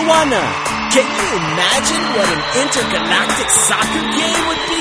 Tijuana. Can you imagine what an intergalactic soccer game would be?